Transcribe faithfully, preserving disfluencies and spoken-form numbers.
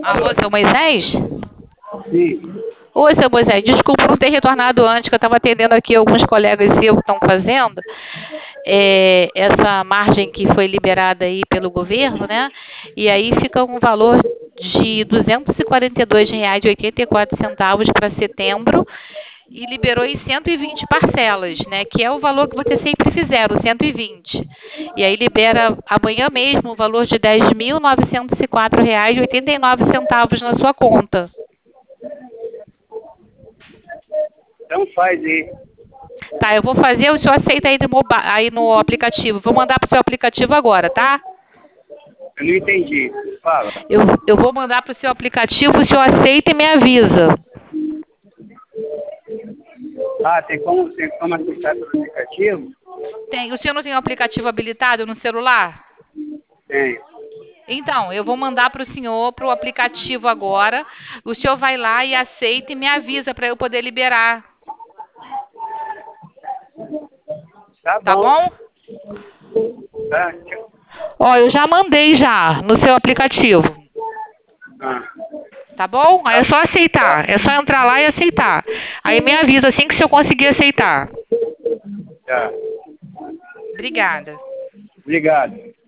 Alô, seu Moisés? Sim. Oi, seu Moisés, desculpa não ter retornado antes, que eu estava atendendo aqui alguns colegas seus que estão fazendo é, essa margem que foi liberada aí pelo governo, né? E aí fica um valor de duzentos e quarenta e dois reais e oitenta e quatro centavos para setembro e liberou em cento e vinte parcelas, né? Que é o valor que você sempre fizer, o cento e vinte. E aí libera amanhã mesmo o valor de dez mil novecentos e quatro reais e oitenta e nove centavos na sua conta. Então faz aí. Tá, eu vou fazer, o senhor aceita aí, de moba- aí no aplicativo. Vou mandar para o seu aplicativo agora, tá? Eu não entendi. Fala. Eu, eu vou mandar para o seu aplicativo, o senhor aceita e me avisa. Ah, tem como, tem como acessar pelo aplicativo? Tem, o senhor não tem o aplicativo habilitado no celular? Tem. Então, eu vou mandar para o senhor, para o aplicativo agora. O senhor vai lá e aceita e me avisa para eu poder liberar. Tá Tá bom. bom? Tá. Tchau. Ó, eu já mandei já no seu aplicativo. Ah, Tá bom? Aí é tá. só aceitar. É só entrar lá e aceitar. Aí me avisa assim que o senhor conseguir aceitar. Tá. Obrigada. Obrigado.